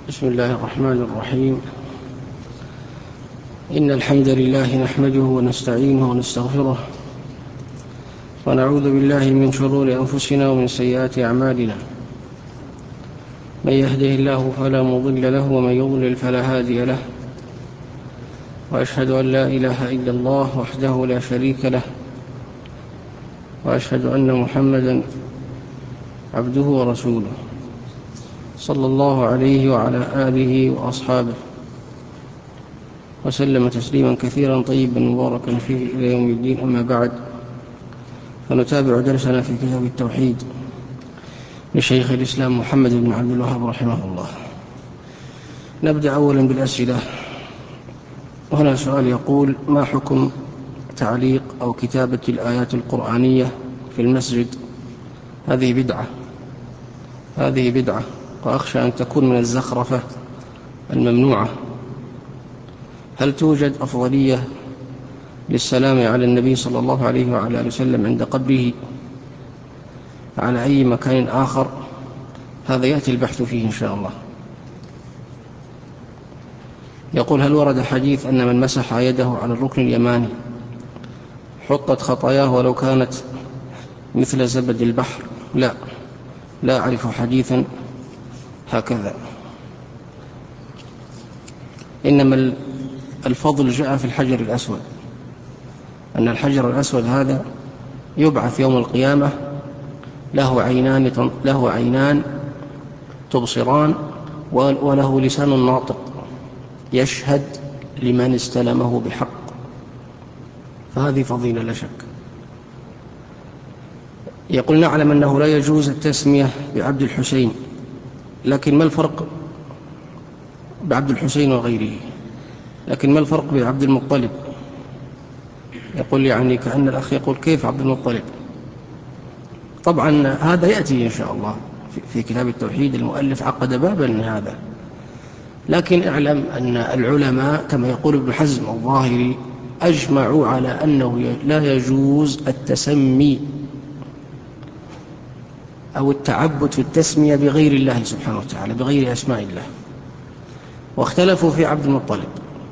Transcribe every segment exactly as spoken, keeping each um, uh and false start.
بسم الله الرحمن الرحيم. إن الحمد لله نحمده ونستعينه ونستغفره ونعوذ بالله من شرور أنفسنا ومن سيئات أعمالنا. من يهده الله فلا مضل له ومن يضلل فلا هادي له، وأشهد أن لا إله إلا الله وحده لا شريك له، وأشهد أن محمدا عبده ورسوله صلى الله عليه وعلى آله وأصحابه وسلم تسليما كثيرا طيبا مباركا فيه إلى يوم الدين. أما بعد، فنتابع درسنا في كتاب التوحيد لشيخ الإسلام محمد بن عبد الوهاب رحمه الله. نبدأ أولا بالأسئلة. وهنا سؤال يقول: ما حكم تعليق أو كتابة الآيات القرآنية في المسجد؟ هذه بدعة هذه بدعة وأخشى أن تكون من الزخرفة الممنوعة. هل توجد أفضلية للسلام على النبي صلى الله عليه وعلى آله وسلم عند قبره على أي مكان آخر؟ هذا يأتي البحث فيه إن شاء الله. يقول: هل ورد حديث أن من مسح يده على الركن اليماني حطت خطاياه ولو كانت مثل زبد البحر؟ لا لا أعرف حديثا هكذا، إنما الفضل جاء في الحجر الأسود، أن الحجر الأسود هذا يبعث يوم القيامة له عينان له عينان تبصران وله لسان ناطق يشهد لمن استلمه بحق، فهذه فضيلة لا شك. يقول: نعلم أنه لا يجوز التسمية بعبد الحسين، لكن ما الفرق بعبد الحسين وغيره لكن ما الفرق بعبد المطلب؟ يقول يعني كأن الأخ يقول: كيف عبد المطلب؟ طبعا هذا يأتي إن شاء الله في كتاب التوحيد. المؤلف عقد بابا هذا، لكن اعلم أن العلماء كما يقول ابن حزم الظاهري أجمعوا على أنه لا يجوز التسمي أو التعبد في التسمية بغير الله سبحانه وتعالى، بغير أسماء الله، واختلفوا في عبد المطلب.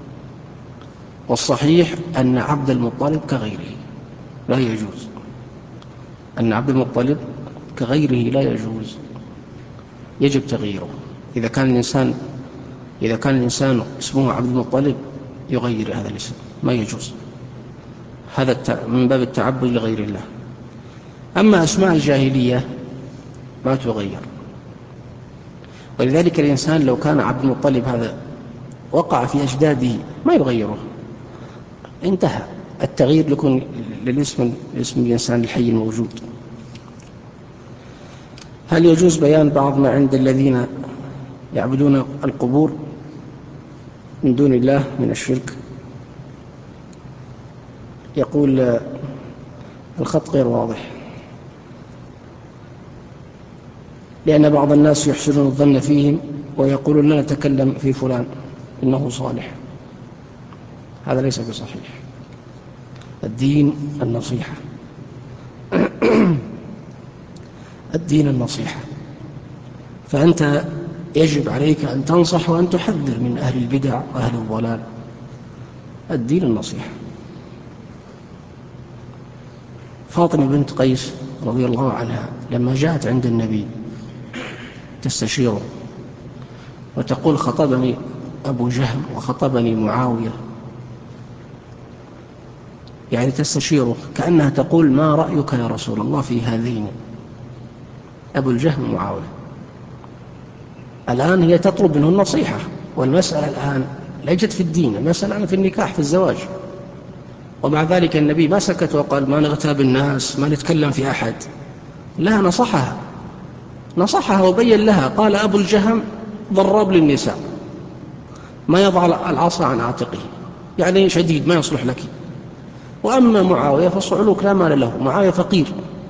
والصحيح أن عبد المطلب كغيره لا يجوز، أن عبد المطلب كغيره لا يجوز، يجب تغييره. إذا كان الإنسان إذا كان الإنسان اسمه عبد المطلب يغير هذا الاسم، ما يجوز، هذا من باب التعبد لغير الله. أما أسماء الجاهلية ما تغير، ولذلك الإنسان لو كان عبد المطلب هذا وقع في أجداده ما يغيره، انتهى التغيير لكون للاسم اسم الإنسان الحي الموجود. هل يجوز بيان بعض ما عند الذين يعبدون القبور من دون الله من الشرك؟ يقول: الخط غير واضح، لأن بعض الناس يحسنون الظن فيهم ويقولون: لا نتكلم في فلان إنه صالح. هذا ليس بصحيح. الدين النصيحة الدين النصيحة فأنت يجب عليك أن تنصح وأن تحذر من أهل البدع وأهل الضلال. الدين النصيحة. فاطمة بنت قيس رضي الله عنها لما جاءت عند النبي تستشيره وتقول: خطبني أبو جهم وخطبني معاوية، يعني تستشيره كأنها تقول: ما رأيك يا رسول الله في هذين، أبو الجهم ومعاوية؟ الآن هي تطلب منه النصيحة، والمسألة الآن ليست في الدين، المسألة في النكاح، في الزواج. ومع ذلك النبي ما سكت وقال: ما نغتاب الناس، ما نتكلم في أحد. لا، نصحها نصحها وبين لها. قال: أبو الجهم ضراب للنساء، ما يضع العصا عن عاتقه، يعني شديد ما يصلح لك. وأما معاوية فصعلوك لا مال له، معاوية فقير،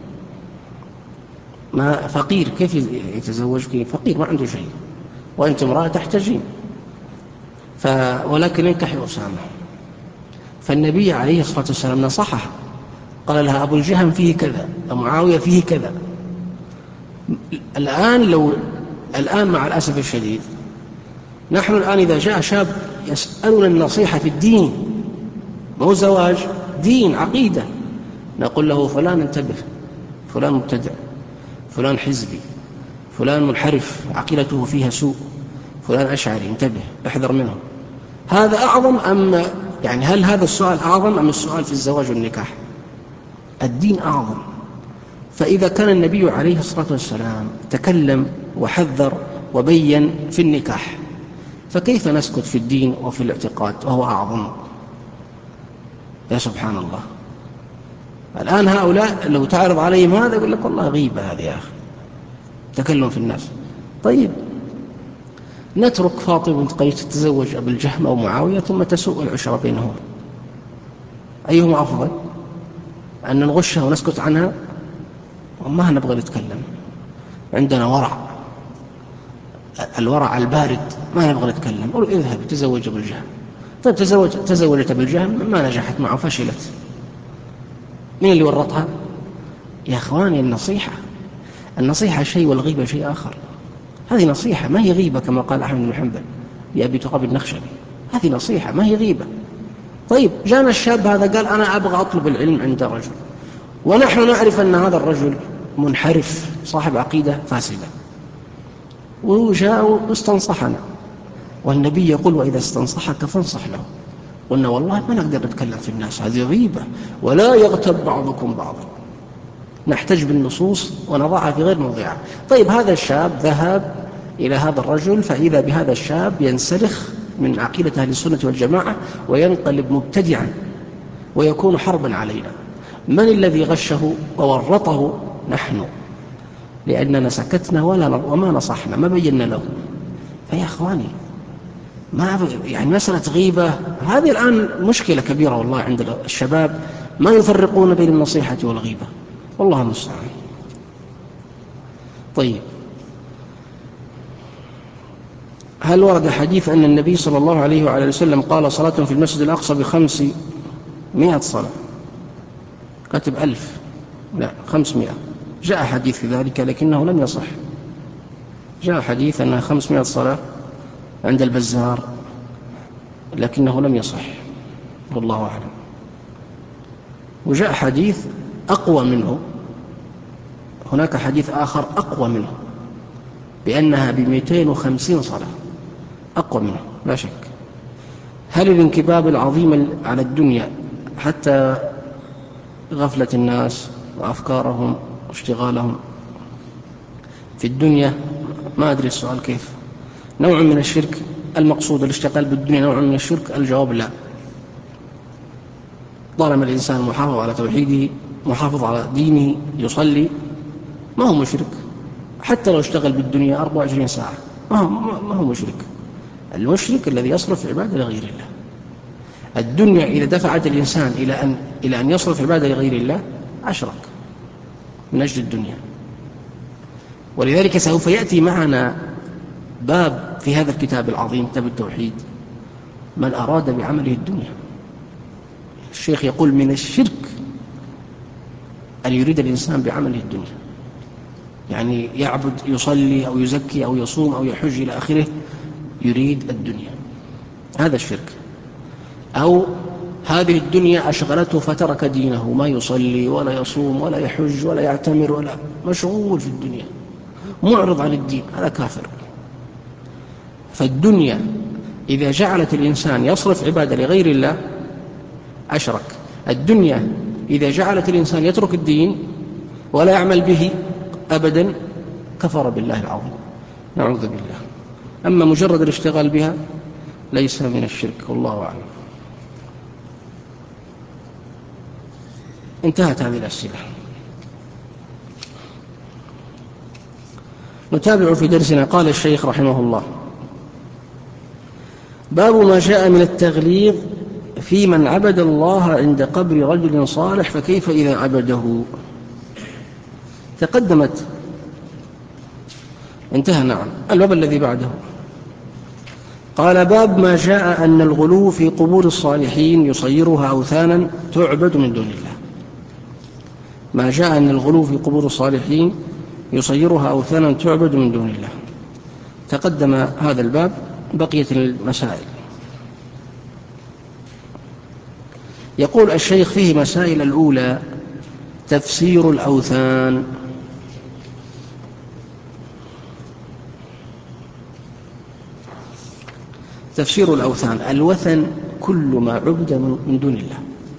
ما فقير كيف يتزوجك؟ فقير ما عنده شيء، وأنت امرأة تحتاجين، ف... ولكن انكحي أسامة. فالنبي عليه الصلاة والسلام نصحها، قال لها: أبو الجهم فيه كذا، ومعاوية فيه كذا. الآن لو الآن مع الأسف الشديد نحن الآن إذا جاء شاب يسألنا النصيحة في الدين، مو زواج، دين عقيدة، نقول له فلان انتبه، فلان مبتدع، فلان حزبي، فلان منحرف عقيدته فيها سوء، فلان أشعري، انتبه احذر منه. هذا أعظم أم يعني هل هذا السؤال أعظم أم السؤال في الزواج والنكاح؟ الدين أعظم. فإذا كان النبي عليه الصلاة والسلام تكلم وحذر وبين في النكاح، فكيف نسكت في الدين وفي الاعتقاد وهو أعظم؟ يا سبحان الله. الآن هؤلاء لو تعرض عليهم هذا يقول لك والله غيبة هذه يا أخي، تكلم في الناس. طيب نترك فاطمة بنت قيس تتزوج أبو الجهم أو معاوية ثم تسوء العشرة بينهم، أيهما أفضل؟ أن نغشها ونسكت عنها وما نبغى نتكلم، عندنا ورع، الورع البارد، ما نبغى نتكلم، قل اذهب تزوج أبو الجهم. طيب تزوج تزوجت أبو الجهم ما نجحت معه، فشلت، مين اللي ورطها؟ يا أخواني النصيحة، النصيحة شيء والغيبة شيء آخر. هذه نصيحة ما هي غيبة كما قال أحمد بن حنبل لأبي تراب النخشبي، هذه نصيحة ما هي غيبة. طيب جاءنا الشاب هذا قال أنا أبغى أطلب العلم عند رجل، ونحن نعرف أن هذا الرجل منحرف صاحب عقيدة فاسدة، وجاء واستنصحنا، والنبي يقول وإذا استنصحك فانصح له. قلنا والله ما نقدر نتكلم في الناس، هذه غيبة، ولا يغتب بعضكم بعضا، نحتج بالنصوص ونضعها في غير موضعها. طيب هذا الشاب ذهب إلى هذا الرجل، فإذا بهذا الشاب ينسلخ من عقيدة أهل السنة والجماعة وينقلب مبتدعا ويكون حربا علينا. من الذي غشه وورطه؟ نحن، لأننا سكتنا ولا وما نصحنا، ما بينا له. فيا أخواني ما يعني مسألة غيبة هذه الآن مشكلة كبيرة والله عند الشباب، ما يفرقون بين النصيحة والغيبة، والله المستعان. طيب هل ورد حديث أن النبي صلى الله عليه وعلى وسلم قال صلاة في المسجد الأقصى بخمس مئة صلاة؟ كاتب ألف، لا خمسمائة. جاء حديث في ذلك لكنه لم يصح. جاء حديث أنها خمسمائة صلاة عند البزار لكنه لم يصح، والله أعلم. وجاء حديث أقوى منه، هناك حديث آخر أقوى منه بأنها بمئتين وخمسين صلاة، أقوى منه لا شك. هل الانكباب العظيم على الدنيا حتى غفلة الناس وأفكارهم واشتغالهم في الدنيا، ما أدري السؤال كيف، نوع من الشرك؟ المقصود الاشتغال بالدنيا نوع من الشرك؟ الجواب لا. طالما الإنسان محافظ على توحيده، محافظ على دينه، يصلي، ما هو مشرك. حتى لو اشتغل بالدنيا أربعة وعشرين ساعة ما هو مشرك. المشرك الذي يصرف عبادة لغير الله. الدنيا إذا دفعت الإنسان إلى أن إلى أن يصرف عبادة لغير الله أشرك من أجل الدنيا. ولذلك سوف يأتي معنا باب في هذا الكتاب العظيم كتاب التوحيد، من أراد بعمله الدنيا. الشيخ يقول من الشرك أن يريد الإنسان بعمله الدنيا، يعني يعبد، يصلي أو يزكي أو يصوم أو يحج إلى آخره، يريد الدنيا، هذا الشرك. أو هذه الدنيا أشغلته فترك دينه، ما يصلي ولا يصوم ولا يحج ولا يعتمر ولا مشغول في الدنيا، معرض عن الدين، هذا كافر. فالدنيا إذا جعلت الإنسان يصرف عبادة لغير الله أشرك. الدنيا إذا جعلت الإنسان يترك الدين ولا يعمل به أبدا كفر بالله العظيم، نعوذ بالله. أما مجرد الاشتغال بها ليس من الشرك، والله أعلم. انتهت هذه الأسئلة. نتابع في درسنا. قال الشيخ رحمه الله: باب ما جاء من التغليظ في من عبد الله عند قبر رجل صالح فكيف إذا عبده. تقدمت، انتهى. نعم. الباب الذي بعده قال: باب ما جاء أن الغلو في قبور الصالحين يصيرها أوثانا تعبد من دون الله. ما جاء أن الغلو في قبور الصالحين يصيرها أوثانا تعبد من دون الله. تقدم هذا الباب بقيت المسائل. يقول الشيخ فيه مسائل. الأولى تفسير الأوثان. تفسير الأوثان. الوثن كل ما عبد من دون الله.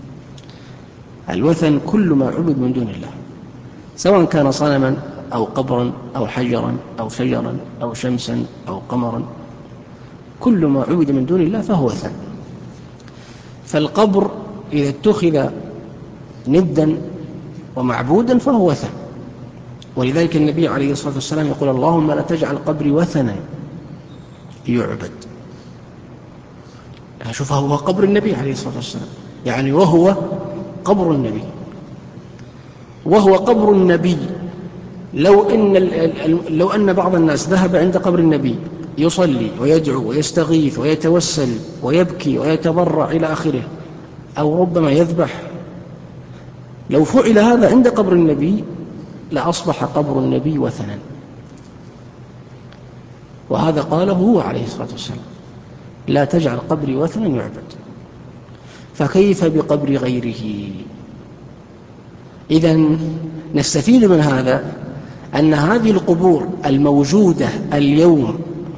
الوثن كل ما عبد من دون الله، سواء كان صنما أو قبرا أو حجرا أو شجرا أو شمسا أو قمرا، كل ما عبد من دون الله فهو وثن. فالقبر إذا اتخذ ندا ومعبودا فهو وثن، ولذلك النبي عليه الصلاة والسلام يقول: اللهم لا تجعل قبري وثنا يعبد. شوف، هو قبر النبي عليه الصلاة والسلام، يعني وهو قبر النبي، وهو قبر النبي. لو أن, لو أن بعض الناس ذهب عند قبر النبي يصلي ويدعو ويستغيث ويتوسل ويبكي ويتضرع إلى آخره، أو ربما يذبح، لو فعل هذا عند قبر النبي لأصبح قبر النبي وثنا. وهذا قاله هو عليه الصلاة والسلام: لا تجعل قبري وثنا يعبد. فكيف بقبر غيره؟ إذن نستفيد من هذا أن هذه القبور الموجودة اليوم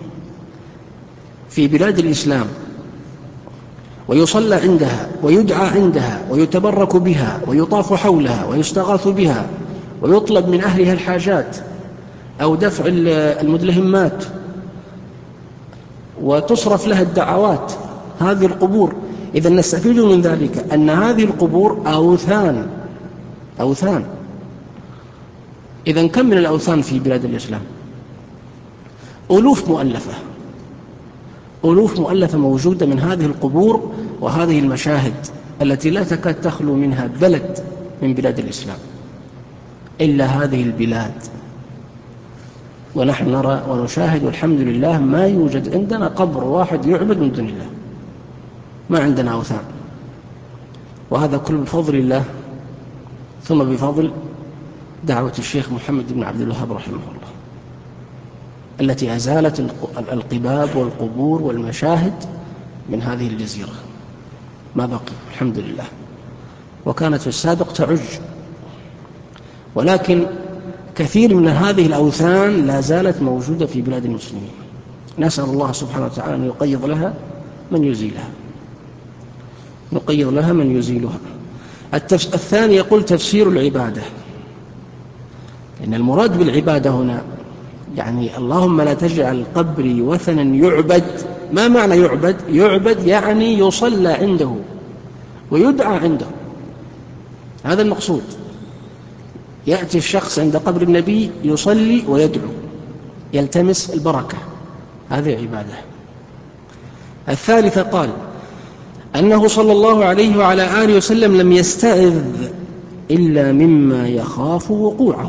في بلاد الإسلام ويصلى عندها ويدعى عندها ويتبرك بها ويطاف حولها ويستغاث بها ويطلب من أهلها الحاجات أو دفع المدلهمات وتصرف لها الدعوات، هذه القبور. إذن نستفيد من ذلك أن هذه القبور أوثان أوثان. إذن كم من الأوثان في بلاد الإسلام؟ ألوف مؤلفة، ألوف مؤلفة موجودة من هذه القبور وهذه المشاهد التي لا تكاد تخلو منها بلد من بلاد الإسلام إلا هذه البلاد. ونحن نرى ونشاهد والحمد لله ما يوجد عندنا قبر واحد يعبد من دون الله، ما عندنا أوثان. وهذا كله بفضل الله، ثم بفضل دعوة الشيخ محمد بن عبد الوهاب رحمه الله، التي أزالت القباب والقبور والمشاهد من هذه الجزيرة، ما بقي الحمد لله. وكانت في السابق تعج، ولكن كثير من هذه الأوثان لا زالت موجودة في بلاد المسلمين. نسأل الله سبحانه وتعالى أن يقيض لها من يزيلها، نقيض لها من يزيلها. الثاني يقول تفسير العبادة. إن المراد بالعبادة هنا يعني اللهم لا تجعل قبري وثنا يعبد. ما معنى يعبد؟ يعبد يعني يصلى عنده ويدعى عنده، هذا المقصود. يأتي الشخص عند قبر النبي يصلي ويدعو، يلتمس البركة، هذه عبادة. الثالثة قال أنه صلى الله عليه وعلى آله وسلم لم يستعذ إلا مما يخاف وقوعه.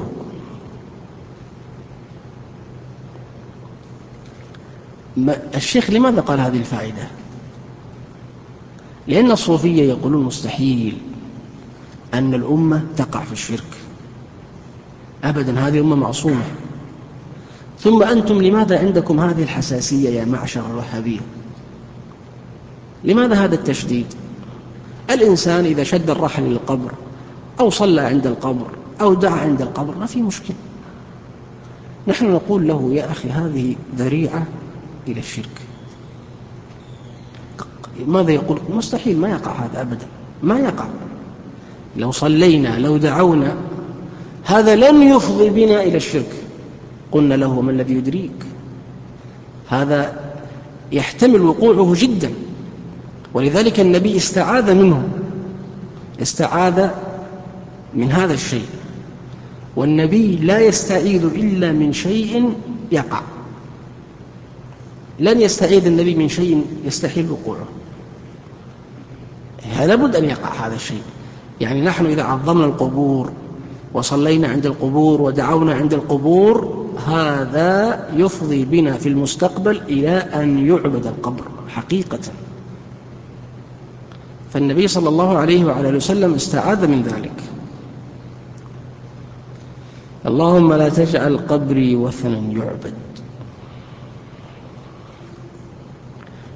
الشيخ لماذا قال هذه الفائدة؟ لأن الصوفية يقولون مستحيل أن الأمة تقع في الشرك أبدا، هذه أمة معصومة. ثم أنتم لماذا عندكم هذه الحساسية يا معشر الوهابية؟ لماذا هذا التشديد؟ الإنسان إذا شد الرحل للقبر أو صلى عند القبر أو دعا عند القبر ما في مشكلة. نحن نقول له يا أخي هذه ذريعة إلى الشرك. ماذا يقول؟ مستحيل، ما يقع هذا أبدا، ما يقع. لو صلينا لو دعونا هذا لن يفضي بنا إلى الشرك. قلنا له ما الذي يدريك؟ هذا يحتمل وقوعه جدا، ولذلك النبي استعاذ منه، استعاذ من هذا الشيء. والنبي لا يستعيذ إلا من شيء يقع، لن يستعيذ النبي من شيء يستحيل وقوعه، هذا بد أن يقع هذا الشيء. يعني نحن إذا عظمنا القبور وصلينا عند القبور ودعونا عند القبور، هذا يفضي بنا في المستقبل إلى أن يعبد القبر حقيقة. فالنبي صلى الله عليه وعلى آله وسلم استعاذ من ذلك. اللهم لا تجعل قبري وثنا يعبد.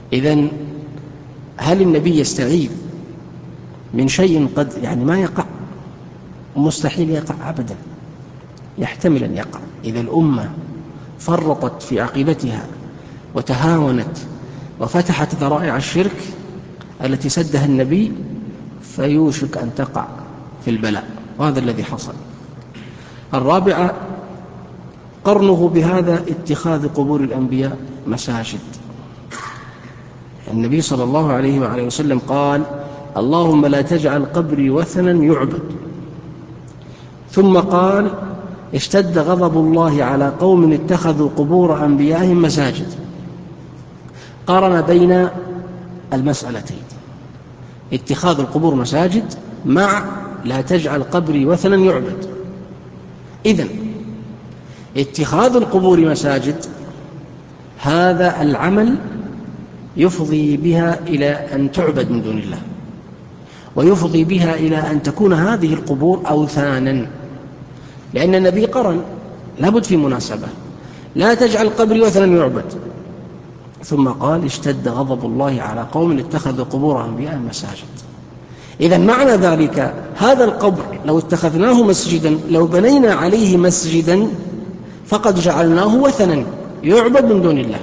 إذن هل النبي يستعيذ من شيء قد يعني ما يقع؟ مستحيل يقع أبدا، يحتمل أن يقع. إذا الأمة فرطت في عقيدتها وتهاونت وفتحت ذرائع الشرك التي سدها النبي، فيوشك أن تقع في البلاء، وهذا الذي حصل. الرابعة قرنه بهذا اتخاذ قبور الأنبياء مساجد. النبي صلى الله عليه وعليه وسلم قال: اللهم لا تجعل قبري وثنا يعبد. ثم قال: اشتد غضب الله على قوم اتخذوا قبور أنبيائهم مساجد. قارن بين المسألتين، اتخاذ القبور مساجد مع لا تجعل قبري وثنا يعبد. إذن اتخاذ القبور مساجد هذا العمل يفضي بها إلى أن تعبد من دون الله، ويفضي بها إلى أن تكون هذه القبور أوثانا، لأن النبي قرن، لابد في مناسبة، لا تجعل قبري وثنا يعبد. ثم قال: اشتد غضب الله على قوم اتخذوا قبور أنبياء مساجد. إذن معنى ذلك هذا القبر لو اتخذناه مسجدا، لو بنينا عليه مسجدا، فقد جعلناه وثنا يعبد من دون الله.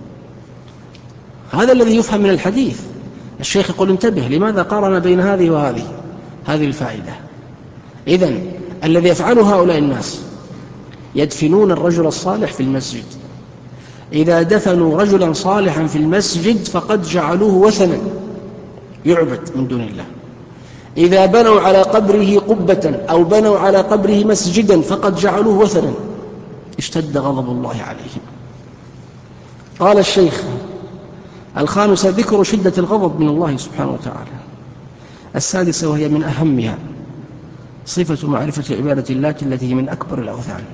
هذا الذي يفهم من الحديث. الشيخ يقول: انتبه، لماذا قارن بين هذه وهذه؟ هذه الفائدة. إذن الذي يفعل هؤلاء الناس يدفنون الرجل الصالح في المسجد، إذا دفنوا رجلا صالحا في المسجد فقد جعلوه وثنا يعبد من دون الله. إذا بنوا على قبره قبة أو بنوا على قبره مسجدا فقد جعلوه وثنا، اشتد غضب الله عليهم. قال الشيخ: الخامسة ذكر شدة الغضب من الله سبحانه وتعالى. السادسة وهي من أهمها صفة معرفة عبادة اللات التي هي من أكبر الأوثان.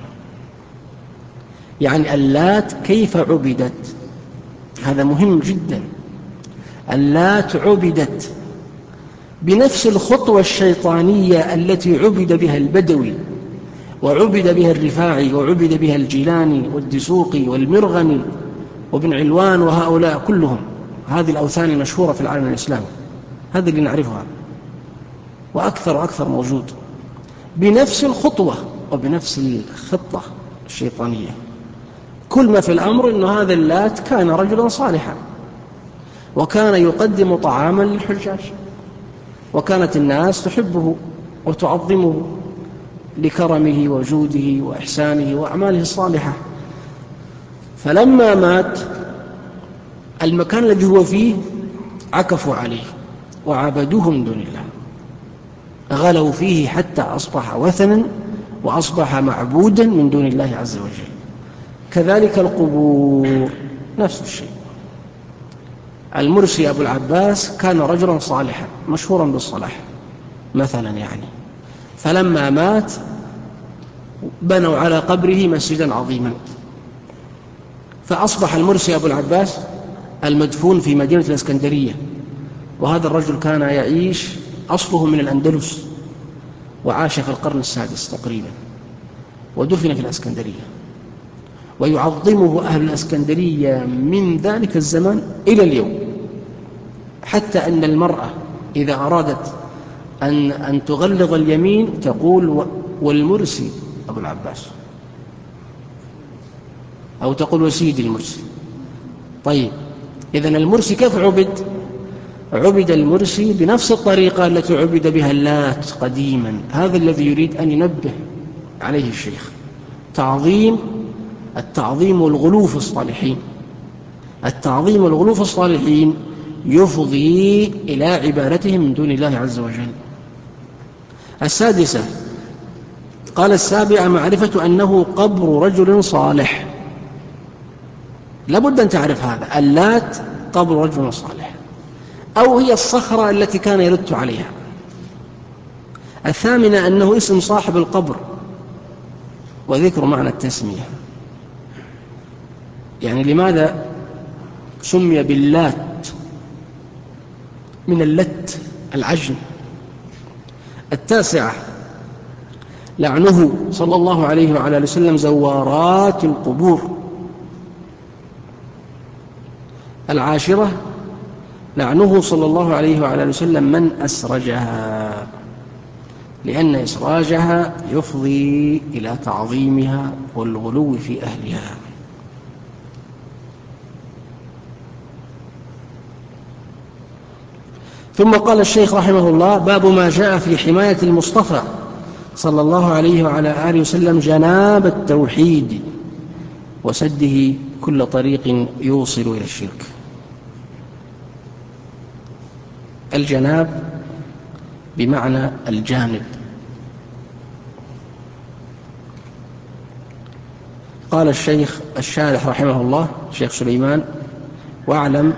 يعني اللات كيف عبدت، هذا مهم جدا. اللات عبدت بنفس الخطوة الشيطانية التي عبد بها البدوي وعبد بها الرفاعي وعبد بها الجيلاني والدسوقي والمرغني وابن علوان وهؤلاء كلهم. هذه الأوثان المشهورة في العالم الإسلامي، هذه اللي نعرفها، وأكثر وأكثر موجود بنفس الخطوة وبنفس الخطة الشيطانية. كل ما في الأمر أن هذا اللات كان رجلا صالحا، وكان يقدم طعاما للحجاج، وكانت الناس تحبه وتعظمه لكرمه وجوده وإحسانه وأعماله الصالحة. فلما مات المكان الذي هو فيه عكفوا عليه وعبدوه من دون الله، غلوا فيه حتى أصبح وثنا وأصبح معبودا من دون الله عز وجل. كذلك القبور نفس الشيء. المرسي أبو العباس كان رجلا صالحا مشهورا بالصلاح مثلا يعني، فلما مات بنوا على قبره مسجدا عظيما، فأصبح المرسي أبو العباس المدفون في مدينة الإسكندرية. وهذا الرجل كان يعيش أصله من الأندلس، وعاش في القرن السادس تقريبا، ودفن في الإسكندرية، ويعظمه أهل الإسكندرية من ذلك الزمان إلى اليوم، حتى أن المرأة إذا أرادت أن, أن تغلظ اليمين تقول والمرسي أبو العباس، أو تقول وسيدي المرسي. طيب، إذن المرسي كيف عبد؟ عبد المرسي بنفس الطريقة التي عبد بها اللات قديما. هذا الذي يريد أن ينبه عليه الشيخ، تعظيم التعظيم والغلو في الصالحين. التعظيم والغلو في الصالحين يفضي إلى عبادتهم من دون الله عز وجل. السادسة قال: السابعة معرفة أنه قبر رجل صالح. لابد أن تعرف هذا، اللات قبر رجل صالح، أو هي الصخرة التي كان يرد عليها. الثامنة أنه اسم صاحب القبر، وذكر معنى التسمية. يعني لماذا سمي باللات؟ من اللت العجن. التاسعة لعنه صلى الله عليه وعلى آله وسلم زوارات القبور. العاشرة لعنه صلى الله عليه وعلى آله وسلم من أسرجها، لأن إسراجها يفضي إلى تعظيمها والغلو في أهلها. ثم قال الشيخ رحمه الله: باب ما جاء في حماية المصطفى صلى الله عليه وعلى آله وسلم جناب التوحيد وسده كل طريق يوصل إلى الشرك. الجناب بمعنى الجانب. قال الشيخ الشارح رحمه الله الشيخ سليمان: واعلم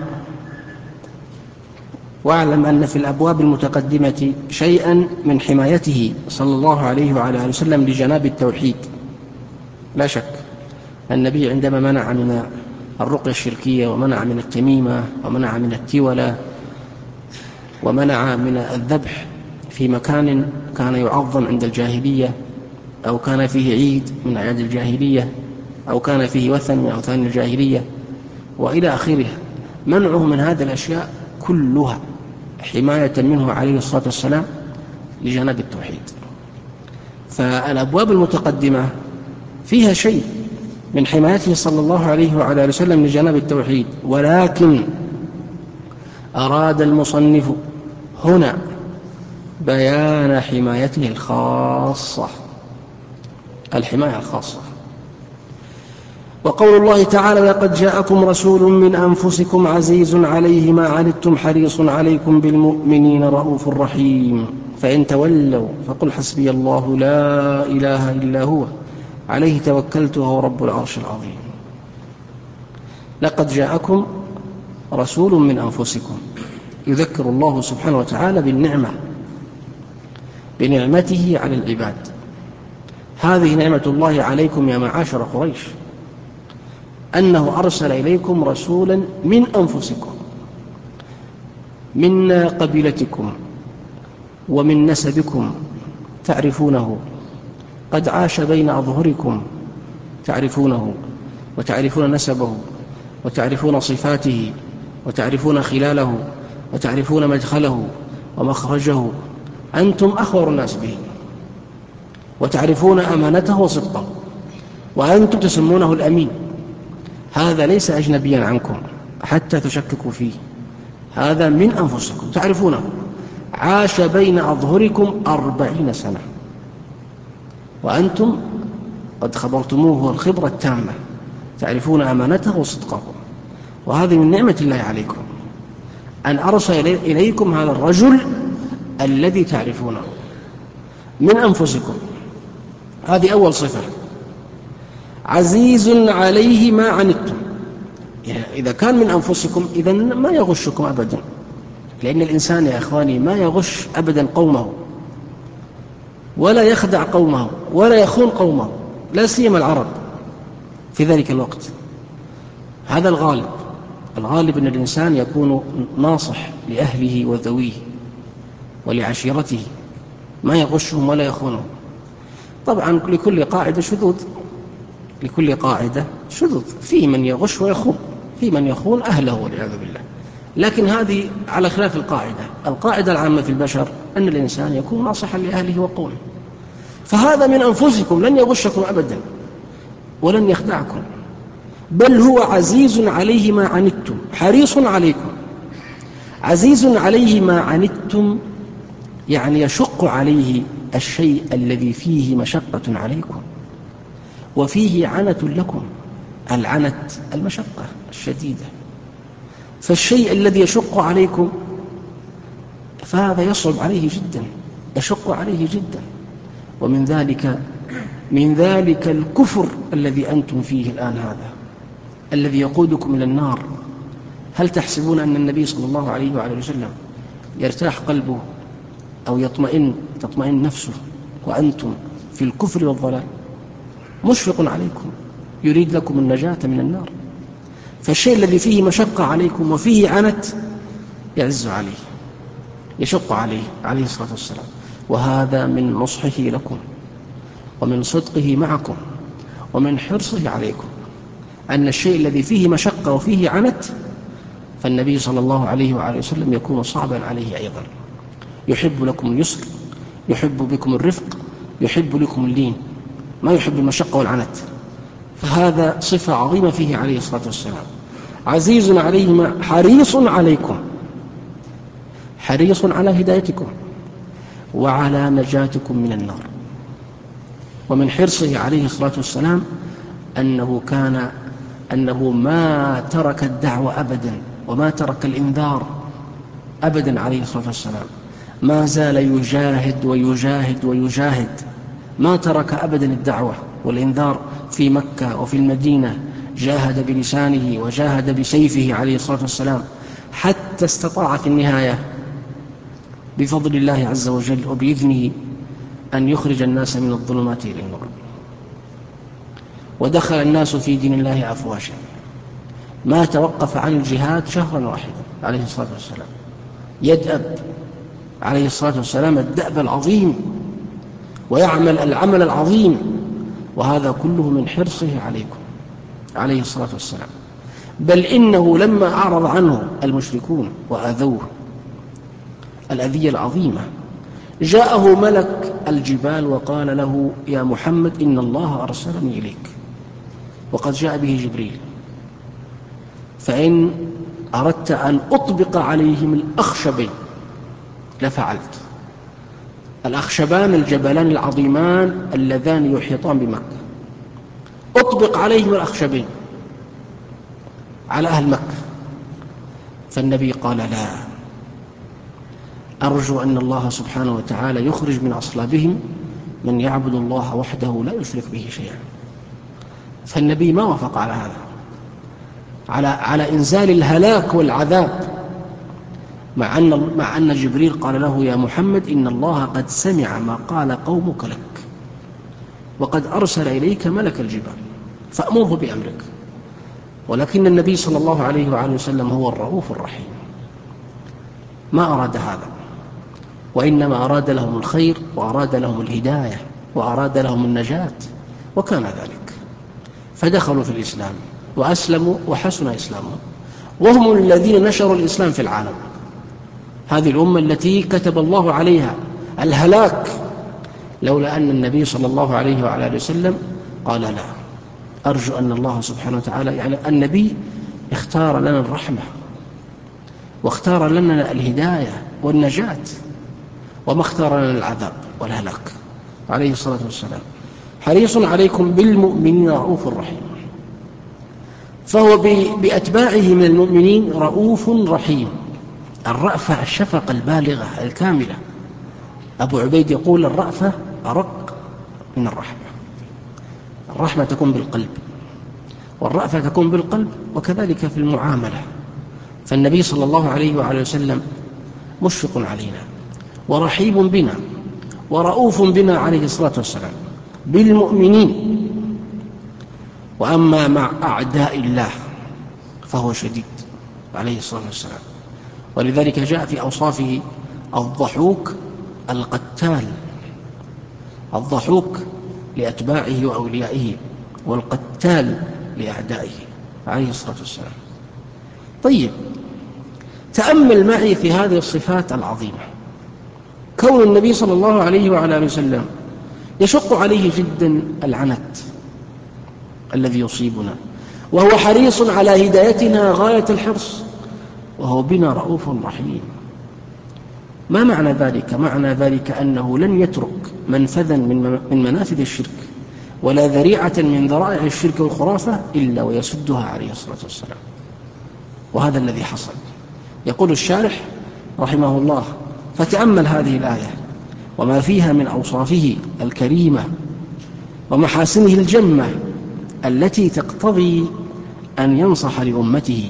واعلم أن في الأبواب المتقدمة شيئا من حمايته صلى الله عليه وعلى آله وسلم لجناب التوحيد. لا شك النبي عندما منع من الرقية الشركية ومنع من التميمة ومنع من التولى ومنع من الذبح في مكان كان يعظم عند الجاهلية أو كان فيه عيد من أعياد الجاهلية أو كان فيه وثن من أوثان الجاهلية وإلى آخره، منعه من هذه الأشياء كلها حماية منه عليه الصلاة والسلام لجناب التوحيد. فالأبواب المتقدمة فيها شيء من حمايته صلى الله عليه وعلى آله وسلم لجناب التوحيد، ولكن أراد المصنف هنا بيان حمايته الخاصة، الحماية الخاصة. وقول الله تعالى: لقد جاءكم رسول من أنفسكم عزيز عليه ما عنتم حريص عليكم بالمؤمنين رؤوف رحيم، فإن تولوا فقل حسبي الله لا إله إلا هو عليه توكلت وهو رب العرش العظيم. لقد جاءكم رسول من أنفسكم، يذكر الله سبحانه وتعالى بالنعمة، بنعمته على العباد. هذه نعمة الله عليكم يا معاشر قريش، أنه أرسل إليكم رسولا من أنفسكم، من قبيلتكم ومن نسبكم تعرفونه، قد عاش بين أظهركم تعرفونه وتعرفون نسبه وتعرفون صفاته وتعرفون خلاله وتعرفون مدخله ومخرجه، أنتم أخبر الناس به، وتعرفون أمانته وصدقه، وأنتم تسمونه الأمين. هذا ليس أجنبيا عنكم حتى تشككوا فيه، هذا من أنفسكم تعرفونه، عاش بين أظهركم أربعين سنة وأنتم قد خبرتموه الخبرة التامة، تعرفون أمانته وصدقه. وهذه من نعمة الله عليكم أن أرسل إليكم هذا الرجل الذي تعرفونه من أنفسكم. هذه أول صفة. عزيز عليه ما عنتم، يعني إذا كان من أنفسكم إذن ما يغشكم أبدا، لأن الإنسان يا أخواني ما يغش أبدا قومه ولا يخدع قومه ولا يخون قومه، لا سيما العرب في ذلك الوقت. هذا الغالب، الغالب أن الإنسان يكون ناصح لأهله وذويه ولعشيرته، ما يغشهم ولا يخونهم. طبعا لكل قاعدة شذوذ، لكل قاعدة شذوذ، في من يغش ويخون، في من يخون أهله والعياذ بالله، لكن هذه على خلاف القاعدة. القاعدة العامة في البشر أن الإنسان يكون ناصحا لأهله وقومه. فهذا من أنفسكم لن يغشكم أبدا ولن يخدعكم، بل هو عزيز عليه ما عنتم حريص عليكم. عزيز عليه ما عنتم يعني يشق عليه الشيء الذي فيه مشقة عليكم وفيه عنة لكم. العنة المشقة الشديدة، فالشيء الذي يشق عليكم فهذا يصعب عليه جدا، يشق عليه جدا. ومن ذلك من ذلك الكفر الذي أنتم فيه الآن، هذا الذي يقودكم إلى النار. هل تحسبون أن النبي صلى الله عليه وعلى وسلم يرتاح قلبه أو يطمئن تطمئن نفسه وأنتم في الكفر والضلال؟ مشفق عليكم، يريد لكم النجاة من النار. فالشيء الذي فيه مشقة عليكم وفيه عنت يعز عليه، يشق عليه عليه الصلاة والسلام. وهذا من نصحه لكم ومن صدقه معكم ومن حرصه عليكم، أن الشيء الذي فيه مشقة وفيه عنت فالنبي صلى الله عليه وآله وسلم يكون صعبا عليه أيضا، يحب لكم اليسر، يحب بكم الرفق، يحب لكم اللين، ما يحب المشقة والعنت. فهذا صفة عظيمة فيه عليه الصلاة والسلام. عزيز عليه ما حريص عليكم، حريص على هدايتكم وعلى نجاتكم من النار. ومن حرصه عليه الصلاة والسلام أنه كان أنه ما ترك الدعوة أبدا وما ترك الإنذار أبدا عليه الصلاة والسلام، ما زال يجاهد ويجاهد ويجاهد، ما ترك أبدا الدعوة والإنذار في مكة وفي المدينة، جاهد بلسانه وجاهد بسيفه عليه الصلاة والسلام حتى استطاع في النهاية بفضل الله عز وجل وبإذنه أن يخرج الناس من الظلمات إلى النور، ودخل الناس في دين الله أفواجا. ما توقف عن الجهاد شهرا واحدا عليه الصلاة والسلام، يدأب عليه الصلاة والسلام الدأب العظيم ويعمل العمل العظيم، وهذا كله من حرصه عليكم عليه الصلاة والسلام. بل إنه لما أعرض عنه المشركون وأذوه الأذية العظيمة، جاءه ملك الجبال وقال له: يا محمد إن الله أرسلني إليك، وقد جاء به جبريل، فإن أردت أن أطبق عليهم الأخشبين لفعلت. الأخشبان الجبلان العظيمان اللذان يحيطان بمكة، أطبق عليهم الأخشبين على أهل مكة. فالنبي قال: لا، أرجو أن الله سبحانه وتعالى يخرج من أصلابهم من يعبد الله وحده لا يشرك به شيئا. فالنبي ما وافق على هذا، على على إنزال الهلاك والعذاب، مع أن مع أن جبريل قال له: يا محمد إن الله قد سمع ما قال قومك لك، وقد أرسل إليك ملك الجبال فأمره بأمرك. ولكن النبي صلى الله عليه وآله وسلم هو الرؤوف الرحيم، ما أراد هذا، وإنما أراد لهم الخير وأراد لهم الهداية وأراد لهم النجاة، وكان ذلك. فدخلوا في الإسلام وأسلموا وحسن إسلامهم، وهم الذين نشروا الإسلام في العالم. هذه الأمة التي كتب الله عليها الهلاك لولا أن النبي صلى الله عليه وعلى وسلم قال: لا، أرجو أن الله سبحانه وتعالى، يعني النبي اختار لنا الرحمة واختار لنا الهداية والنجاة، وما اختار لنا العذاب والهلاك عليه الصلاة والسلام. حريص عليكم بالمؤمنين رؤوف رحيم، فهو بأتباعه من المؤمنين رؤوف رحيم. الرأفة الشفقة البالغة الكاملة. أبو عبيد يقول: الرأفة أرق من الرحمة. الرحمة تكون بالقلب، والرأفة تكون بالقلب، وكذلك في المعاملة. فالنبي صلى الله عليه وعلى وسلم مشفق علينا ورحيب بنا ورؤوف بنا عليه الصلاة والسلام بالمؤمنين. وأما مع أعداء الله فهو شديد عليه الصلاة والسلام. ولذلك جاء في أوصافه الضحوك القتال، الضحوك لأتباعه وأوليائه، والقتال لأعدائه عليه الصلاة والسلام. طيب، تأمل معي في هذه الصفات العظيمة. كون النبي صلى الله عليه وعلى آله وسلم يشق عليه جدا العنت الذي يصيبنا، وهو حريص على هدايتنا غاية الحرص، وهو بنا رؤوف رحيم. ما معنى ذلك؟ معنى ذلك أنه لن يترك منفذا من منافذ الشرك ولا ذريعة من ذرائع الشرك والخرافة إلا ويسدها عليه الصلاة والسلام. وهذا الذي حصل. يقول الشارح رحمه الله: فتأمل هذه الآية وما فيها من أوصافه الكريمة ومحاسنه الجمة التي تقتضي أن ينصح لأمته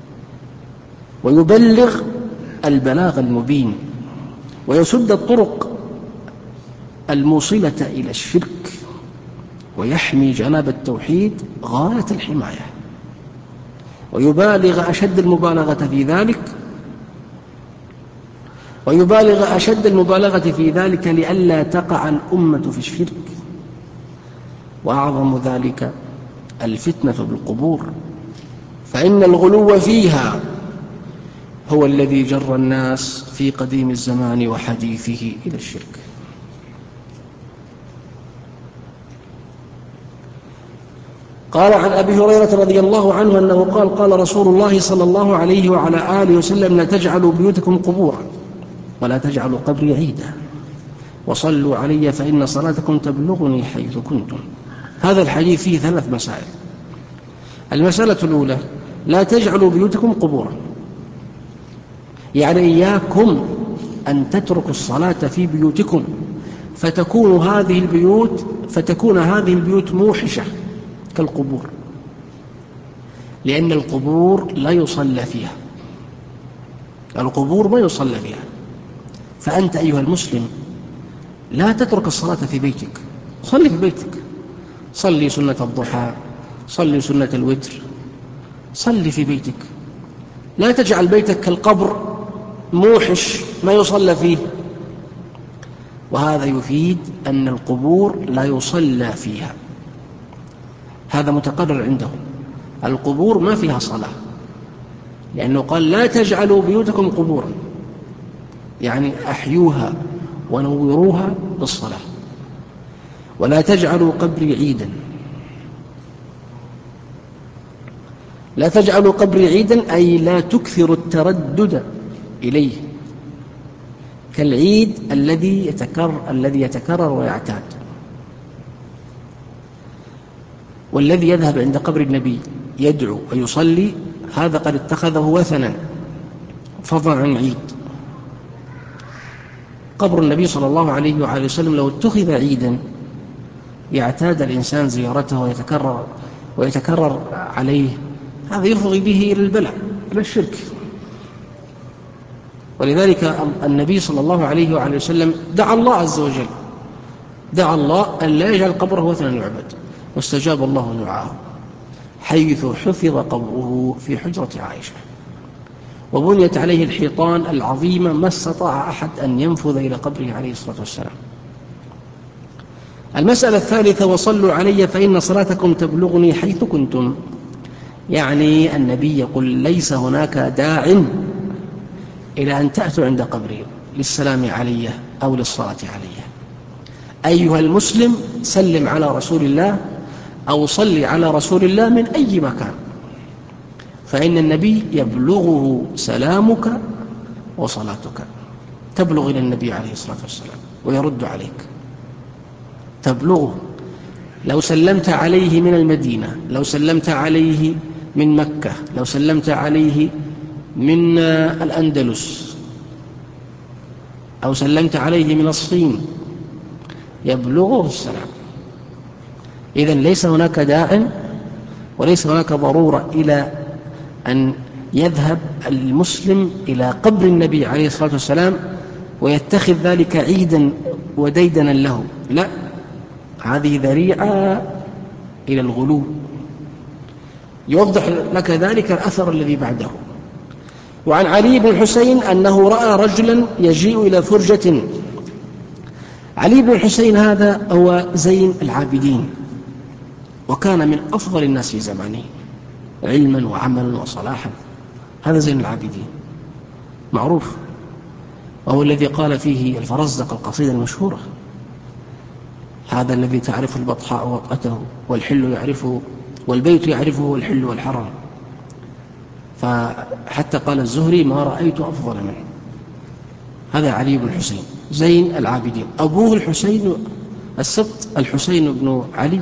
ويبلغ البلاغ المبين ويسد الطرق الموصلة إلى الشرك ويحمي جناب التوحيد غاية الحماية، ويبالغ أشد المبالغة في ذلك ويبالغ أشد المبالغة في ذلك لئلا تقع الأمة في الشرك. وأعظم ذلك الفتنة بالقبور، فإن الغلو فيها هو الذي جر الناس في قديم الزمان وحديثه إلى الشرك. قال عن أبي هريرة رضي الله عنه أنه قال قال رسول الله صلى الله عليه وعلى آله وسلم لا تجعلوا بيوتكم قبورا ولا تجعلوا قبري عيدا وصلوا علي فإن صلاتكم تبلغني حيث كنتم. هذا الحديث فيه ثلاث مسائل. المسألة الأولى لا تجعلوا بيوتكم قبورا، يعني إياكم أن تتركوا الصلاة في بيوتكم فتكون هذه البيوت فتكون هذه البيوت موحشة كالقبور، لأن القبور لا يصلى فيها، القبور ما يصلى فيها. فأنت أيها المسلم لا تترك الصلاة في بيتك، صلي في بيتك، صلي سنة الضحى، صلي سنة الوتر، صلي في بيتك. لا تجعل بيتك كالقبر موحش ما يصلى فيه. وهذا يفيد أن القبور لا يصلى فيها، هذا متقرر عندهم، القبور ما فيها صلاة، لأنه قال لا تجعلوا بيوتكم قبورا، يعني أحيوها ونوروها بالصلاة. ولا تجعلوا قبري عيدا، لا تجعلوا قبري عيدا أي لا تكثروا التردد إليه كالعيد الذي يتكرر الذي يتكرر ويعتاد. والذي يذهب عند قبر النبي يدعو ويصلي هذا قد اتخذه وثنا فضلا عن عيد. قبر النبي صلى الله عليه وآله وسلم لو اتخذ عيدا يعتاد الإنسان زيارته ويتكرر ويتكرر عليه، هذا يفضي به إلى البلاء، إلى الشرك. ولذلك النبي صلى الله عليه وآله وسلم دعا الله عز وجل، دعا الله أن لا يجعل قبره وثنا يعبد، واستجاب الله دعاءه حيث حفظ قبره في حجرة عائشة، وبنيت عليه الحيطان العظيمة ما استطاع أحد أن ينفذ إلى قبره عليه الصلاة والسلام. المسألة الثالثة وصلوا علي فإن صلاتكم تبلغني حيث كنتم، يعني النبي يقول ليس هناك داع إلى أن تأتوا عند قبري للسلام علي أو للصلاة علي. أيها المسلم سلم على رسول الله أو صل على رسول الله من أي مكان، فإن النبي يبلغه سلامك وصلاتك، تبلغ إلى النبي عليه الصلاة والسلام ويرد عليك، تبلغه. لو سلمت عليه من المدينة، لو سلمت عليه من مكة، لو سلمت عليه من الأندلس، أو سلمت عليه من الصين، يبلغه السلام. إذن ليس هناك داع وليس هناك ضرورة إلى أن يذهب المسلم إلى قبر النبي عليه الصلاة والسلام ويتخذ ذلك عيدا وديدنا له، لا، هذه ذريعة إلى الغلو. يوضح لك ذلك الأثر الذي بعده. وعن علي بن الحسين أنه رأى رجلا يجيء إلى فرجة. علي بن الحسين هذا هو زين العابدين، وكان من أفضل الناس في زمانه علما وعملا وصلاحا. هذا زين العابدين معروف، وهو الذي قال فيه الفرزدق القصيدة المشهورة: هذا الذي تعرف البطحاء وطأته والحل يعرفه والبيت يعرفه والحل والحرم. فحتى قال الزهري: ما رأيت أفضل منه. هذا علي بن الحسين زين العابدين. أبوه الحسين السبط الحسين بن علي،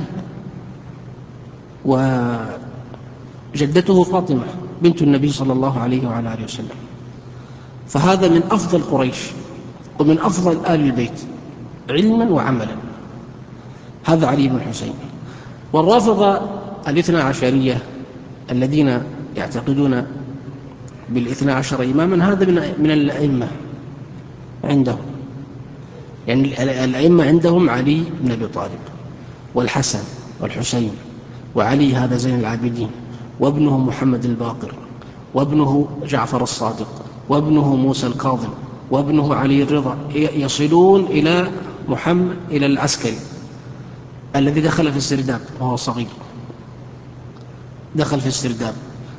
وجدته فاطمة بنت النبي صلى الله عليه وعلى آله وسلم. فهذا من أفضل قريش ومن أفضل آل البيت علما وعملا، هذا علي بن الحسين. والرافضة الاثنى عشرية الذين يعتقدون بالاثنى عشر إماما، هذا من الأئمة عندهم، يعني الأئمة عندهم علي بن أبي طالب والحسن والحسين، وعلي هذا زين العابدين، وابنه محمد الباقر، وابنه جعفر الصادق، وابنه موسى الكاظم، وابنه علي الرضا، يصلون إلى محمد إلى العسكري الذي دخل في السرداب وهو صغير، دخل في السرداب